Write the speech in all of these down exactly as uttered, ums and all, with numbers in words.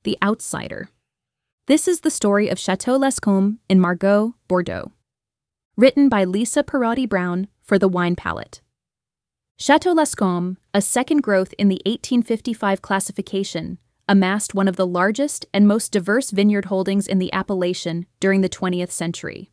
The Outsider. This is the story of Chateau Lascombe in Margaux, Bordeaux. Written by Lisa Perotti Brown for The Wine Palette. Chateau Lascombe, a second growth in the eighteen fifty-five classification, amassed one of the largest and most diverse vineyard holdings in the appellation during the twentieth century.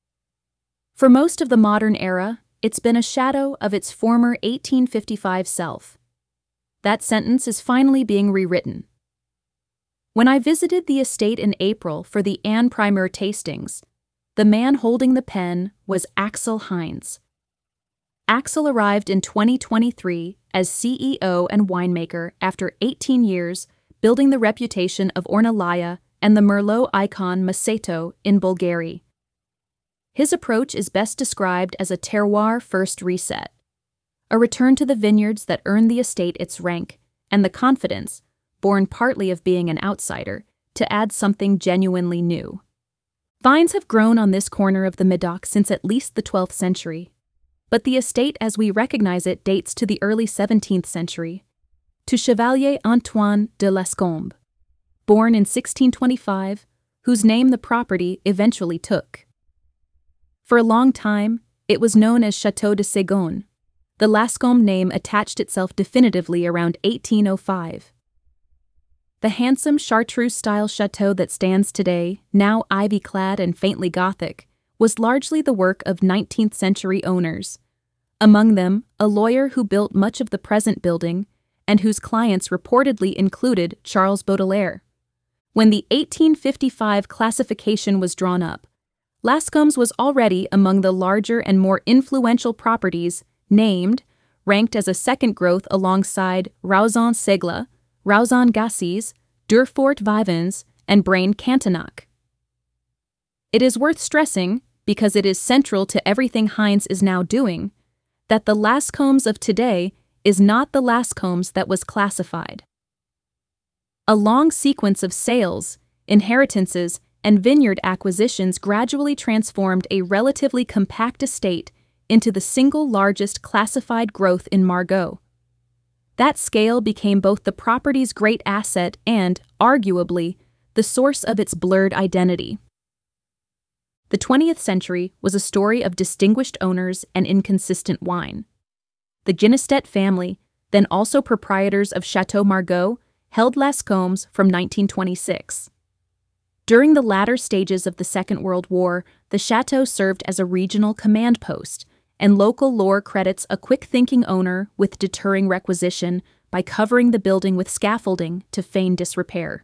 For most of the modern era, it's been a shadow of its former eighteen fifty-five self. That sentence is finally being rewritten. When I visited the estate in April for the Anne Primeur tastings, the man holding the pen was Axel Heinz. Axel arrived in twenty twenty-three as C E O and winemaker after eighteen years building the reputation of Ornellaia and the Merlot icon Maceto in Bulgaria. His approach is best described as a terroir-first reset, a return to the vineyards that earned the estate its rank and the confidence, born partly of being an outsider, to add something genuinely new. Vines have grown on this corner of the Médoc since at least the twelfth century, but the estate as we recognize it dates to the early seventeenth century, to Chevalier Antoine de Lascombe, born in sixteen twenty-five, whose name the property eventually took. For a long time, it was known as Château de Ségon. The Lascombe name attached itself definitively around eighteen oh five. The handsome Chartreuse-style chateau that stands today, now ivy-clad and faintly Gothic, was largely the work of nineteenth century owners, among them a lawyer who built much of the present building and whose clients reportedly included Charles Baudelaire. When the eighteen fifty-five classification was drawn up, Lascombe's was already among the larger and more influential properties named, ranked as a second growth alongside Rauzan-Segla, Rauzan-Gassis, Durfort Vivens, and Braine-Cantenac. It is worth stressing, because it is central to everything Heinz is now doing, that the Lascombes of today is not the Lascombes that was classified. A long sequence of sales, inheritances, and vineyard acquisitions gradually transformed a relatively compact estate into the single largest classified growth in Margaux. That scale became both the property's great asset and, arguably, the source of its blurred identity. The twentieth century was a story of distinguished owners and inconsistent wine. The Ginestette family, then also proprietors of Chateau Margaux, held Lascombes from nineteen twenty-six. During the latter stages of the Second World War, the chateau served as a regional command post, and local lore credits a quick-thinking owner with deterring requisition by covering the building with scaffolding to feign disrepair.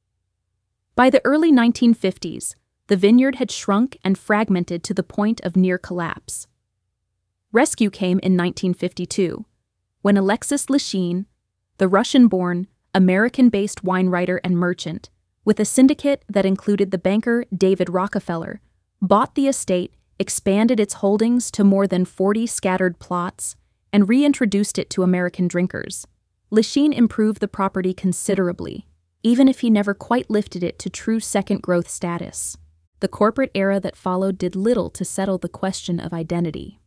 By the early nineteen fifties, the vineyard had shrunk and fragmented to the point of near collapse. Rescue came in nineteen fifty-two, when Alexis Lichine, the Russian-born, American-based wine writer and merchant, with a syndicate that included the banker David Rockefeller, bought the estate, expanded its holdings to more than forty scattered plots, and reintroduced it to American drinkers. Lichine improved the property considerably, even if he never quite lifted it to true second-growth status. The corporate era that followed did little to settle the question of identity.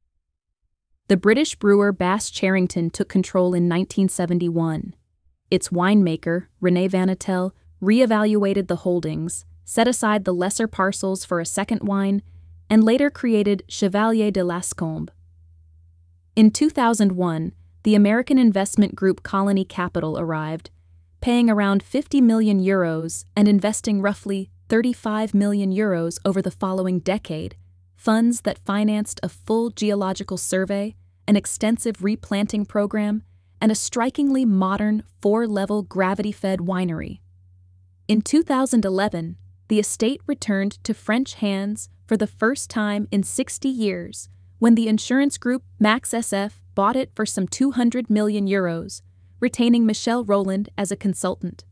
The British brewer Bass Charrington took control in nineteen seventy-one. Its winemaker, René Vanetel, re-evaluated the holdings, set aside the lesser parcels for a second wine, and later created Chevalier de Lascombe. In two thousand one, the American investment group Colony Capital arrived, paying around fifty million euros and investing roughly thirty-five million euros over the following decade, funds that financed a full geological survey, an extensive replanting program, and a strikingly modern four-level gravity-fed winery. In two thousand eleven, the estate returned to French hands for the first time in sixty years when the insurance group Max S F bought it for some two hundred million euros, retaining Michel Rolland as a consultant.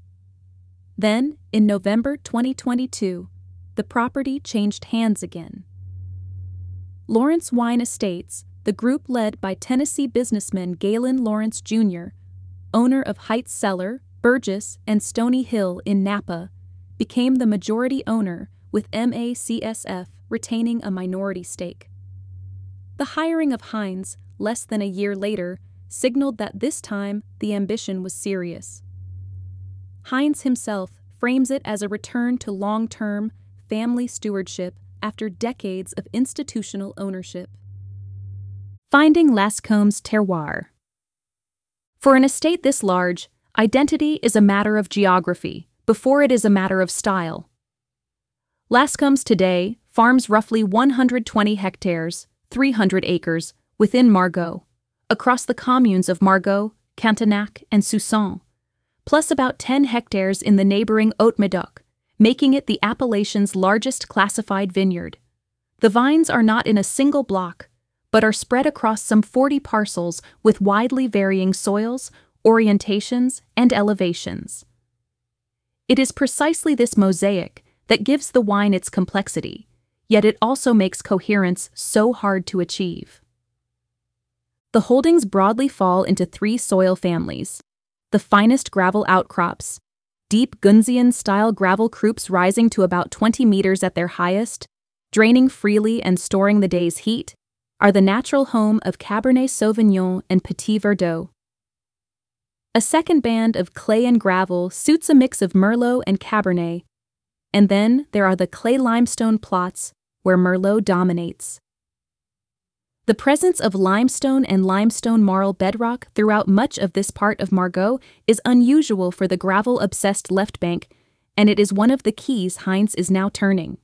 Then, in November twenty twenty-two, the property changed hands again. Lawrence Wine Estates, the group led by Tennessee businessman Galen Lawrence Junior, owner of Heights Cellar, Burgess, and Stony Hill in Napa, became the majority owner, with M A C S F retaining a minority stake. The hiring of Heinz, less than a year later, signaled that this time the ambition was serious. Heinz himself frames it as a return to long-term family stewardship after decades of institutional ownership. Finding Lascombe's terroir. For an estate this large, identity is a matter of geography before it is a matter of style. Lascombe's today farms roughly one hundred twenty hectares, three hundred acres, within Margaux, across the communes of Margaux, Cantenac, and Sousson, plus about ten hectares in the neighboring Haute-Médoc, making it the appellation's largest classified vineyard. The vines are not in a single block, but are spread across some forty parcels with widely varying soils, orientations, and elevations. It is precisely this mosaic that gives the wine its complexity, yet it also makes coherence so hard to achieve. The holdings broadly fall into three soil families: the finest gravel outcrops, deep Gunzian-style gravel croups rising to about twenty meters at their highest, draining freely and storing the day's heat, are the natural home of Cabernet Sauvignon and Petit Verdot. A second band of clay and gravel suits a mix of Merlot and Cabernet, and then there are the clay limestone plots where Merlot dominates. The presence of limestone and limestone marl bedrock throughout much of this part of Margaux is unusual for the gravel-obsessed left bank, and it is one of the keys Heinz is now turning.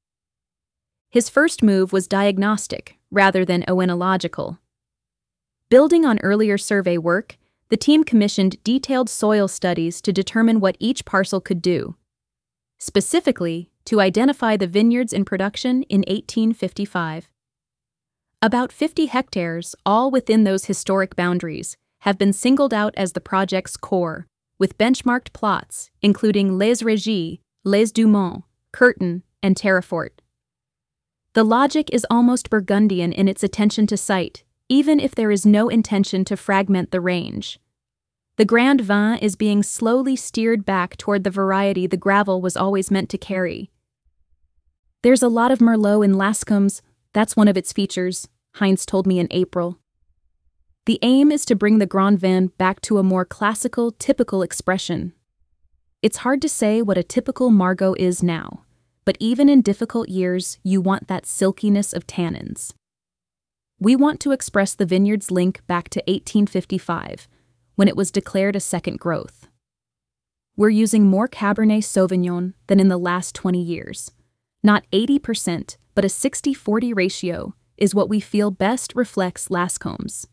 His first move was diagnostic rather than oenological. Building on earlier survey work, the team commissioned detailed soil studies to determine what each parcel could do, specifically to identify the vineyards in production in eighteen fifty-five. About fifty hectares, all within those historic boundaries, have been singled out as the project's core, with benchmarked plots including Les Régis, Les Dumont, Curtin, and Terrefort. The logic is almost Burgundian in its attention to site, even if there is no intention to fragment the range. The Grand Vin is being slowly steered back toward the variety the gravel was always meant to carry. There's a lot of Merlot in Lascombe's, that's one of its features, Heinz told me in April. The aim is to bring the Grand Vin back to a more classical, typical expression. It's hard to say what a typical Margaux is now, but even in difficult years, you want that silkiness of tannins. We want to express the vineyard's link back to eighteen fifty-five, when it was declared a second growth. We're using more Cabernet Sauvignon than in the last twenty years. Not eighty percent, but a sixty forty ratio is what we feel best reflects Lascombe's.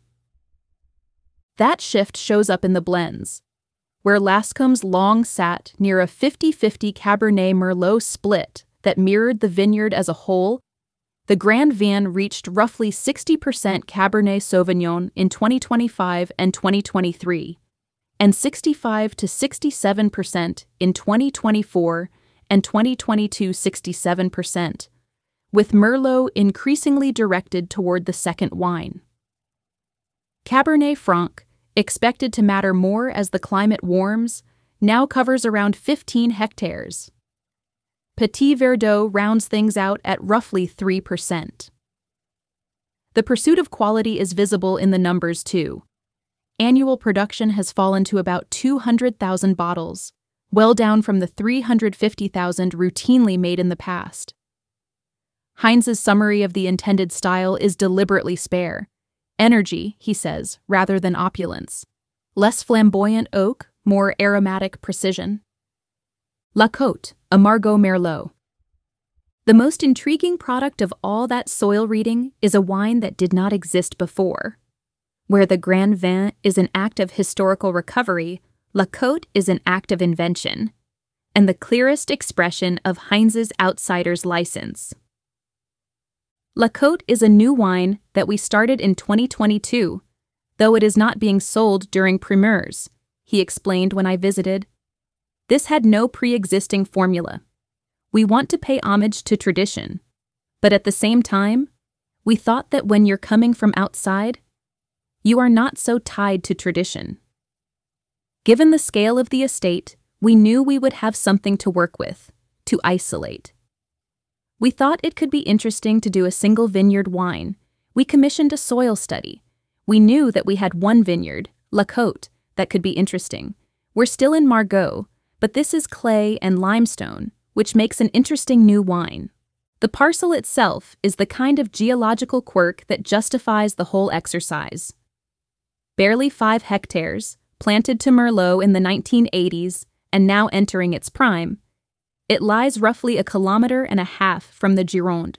That shift shows up in the blends, where Lascombe's long sat near a fifty-fifty Cabernet Merlot split that mirrored the vineyard as a whole. The Grand Vin reached roughly sixty percent Cabernet Sauvignon in twenty twenty-five and twenty twenty-three, and sixty-five to sixty-seven percent in twenty twenty-four and twenty twenty-two sixty-seven percent, with Merlot increasingly directed toward the second wine. Cabernet Franc, expected to matter more as the climate warms, now covers around fifteen hectares. Petit Verdot rounds things out at roughly three percent. The pursuit of quality is visible in the numbers too. Annual production has fallen to about two hundred thousand bottles, well down from the three hundred fifty thousand routinely made in the past. Heinz's summary of the intended style is deliberately spare. Energy, he says, rather than opulence. Less flamboyant oak, more aromatic precision. La Côte, a Margaux Merlot. The most intriguing product of all that soil reading is a wine that did not exist before. Where the Grand Vin is an act of historical recovery, La Côte is an act of invention, and the clearest expression of Heinz's outsider's license. La Côte is a new wine that we started in twenty twenty-two, though it is not being sold during primeurs, he explained when I visited. This had no pre-existing formula. We want to pay homage to tradition, but at the same time, we thought that when you're coming from outside, you are not so tied to tradition. Given the scale of the estate, we knew we would have something to work with, to isolate. We thought it could be interesting to do a single vineyard wine. We commissioned a soil study. We knew that we had one vineyard, La Côte, that could be interesting. We're still in Margaux, but this is clay and limestone, which makes an interesting new wine. The parcel itself is the kind of geological quirk that justifies the whole exercise. Barely five hectares, planted to Merlot in the nineteen eighties and now entering its prime, it lies roughly a kilometer and a half from the Gironde.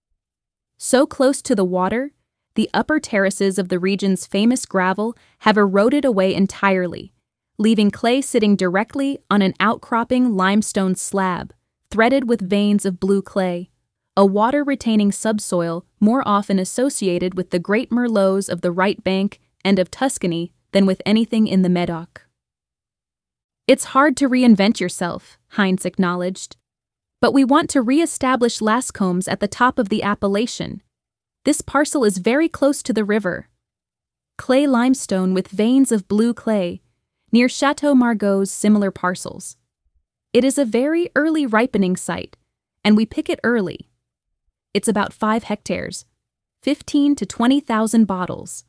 So close to the water, the upper terraces of the region's famous gravel have eroded away entirely, leaving clay sitting directly on an outcropping limestone slab, threaded with veins of blue clay, a water-retaining subsoil more often associated with the great Merlots of the right bank and of Tuscany than with anything in the Medoc. It's hard to reinvent yourself, Heinz acknowledged, but we want to re-establish Las Combes at the top of the appellation. This parcel is very close to the river. Clay limestone with veins of blue clay, near Chateau Margaux's similar parcels. It is a very early ripening site, and we pick it early. It's about five hectares, fifteen to twenty thousand bottles.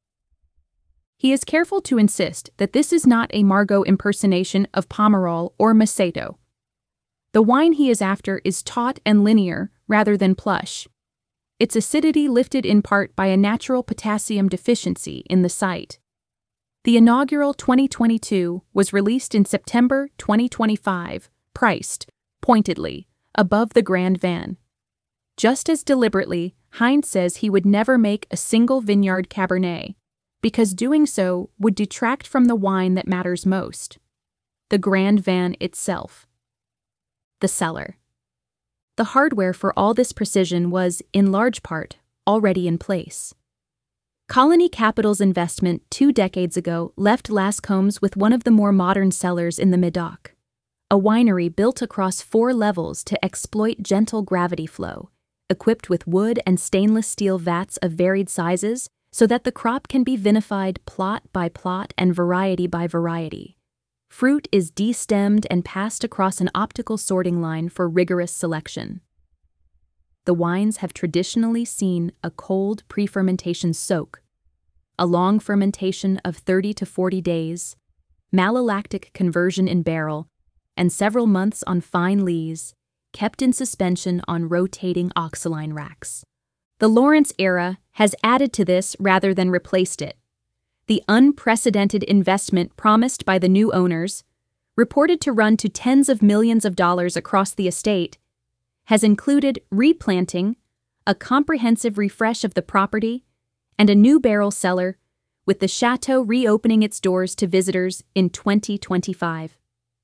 He is careful to insist that this is not a Margaux impersonation of Pomerol or Macedo. The wine he is after is taut and linear rather than plush, its acidity lifted in part by a natural potassium deficiency in the site. The inaugural twenty twenty-two was released in September twenty twenty-five, priced, pointedly, above the Grand Van. Just as deliberately, Heinz says he would never make a single vineyard Cabernet, because doing so would detract from the wine that matters most, the Grand Van itself. The cellar. The hardware for all this precision was, in large part, already in place. Colony Capital's investment two decades ago left Las Combes with one of the more modern cellars in the Medoc, a winery built across four levels to exploit gentle gravity flow, equipped with wood and stainless steel vats of varied sizes so that the crop can be vinified plot by plot and variety by variety. Fruit is destemmed and passed across an optical sorting line for rigorous selection. The wines have traditionally seen a cold pre-fermentation soak, a long fermentation of thirty to forty days, malolactic conversion in barrel, and several months on fine lees, kept in suspension on rotating oxaline racks. The Lawrence era has added to this rather than replaced it. The unprecedented investment promised by the new owners, reported to run to tens of millions of dollars across the estate, has included replanting, a comprehensive refresh of the property, and a new barrel cellar, with the chateau reopening its doors to visitors in twenty twenty-five.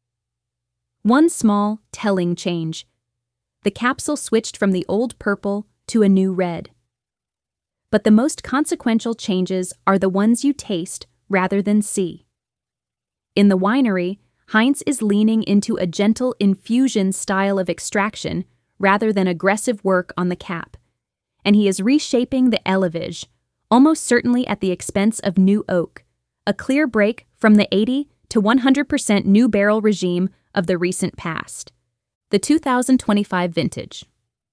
One small, telling change. The capsule switched from the old purple to a new red. But the most consequential changes are the ones you taste rather than see. In the winery, Heinz is leaning into a gentle infusion style of extraction rather than aggressive work on the cap, and he is reshaping the élevage, almost certainly at the expense of new oak, a clear break from the eighty to one hundred percent new barrel regime of the recent past, the two thousand twenty-five vintage.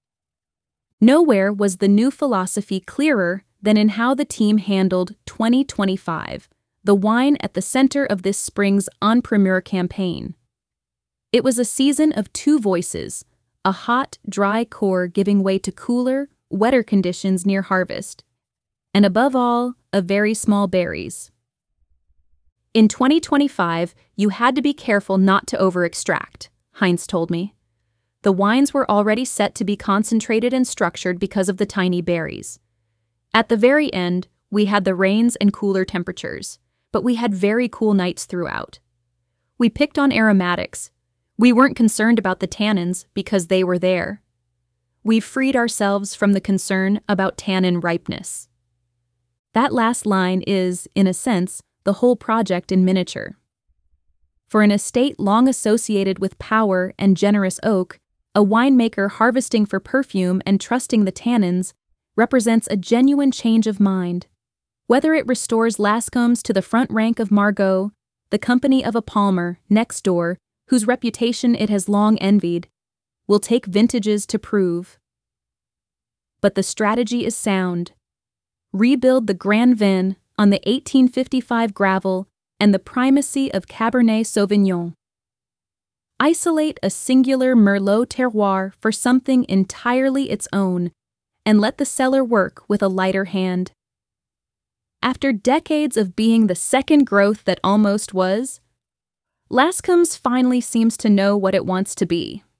Nowhere was the new philosophy clearer than in how the team handled twenty twenty-five, the wine at the center of this spring's En Primeur campaign. It was a season of two voices, a hot, dry core giving way to cooler, wetter conditions near harvest, and above all, a very small berries. In twenty twenty-five, you had to be careful not to over-extract, Heinz told me. The wines were already set to be concentrated and structured because of the tiny berries. At the very end, we had the rains and cooler temperatures, but we had very cool nights throughout. We picked on aromatics. We weren't concerned about the tannins because they were there. We've freed ourselves from the concern about tannin ripeness. That last line is, in a sense, the whole project in miniature. For an estate long associated with power and generous oak, a winemaker harvesting for perfume and trusting the tannins represents a genuine change of mind. Whether it restores Las Combes to the front rank of Margaux, the company of a Palmer next door, whose reputation it has long envied, will take vintages to prove. But the strategy is sound. Rebuild the Grand Vin on the eighteen fifty-five gravel and the primacy of Cabernet Sauvignon. Isolate a singular Merlot terroir for something entirely its own, and let the cellar work with a lighter hand. After decades of being the second growth that almost was, Lascombe's finally seems to know what it wants to be.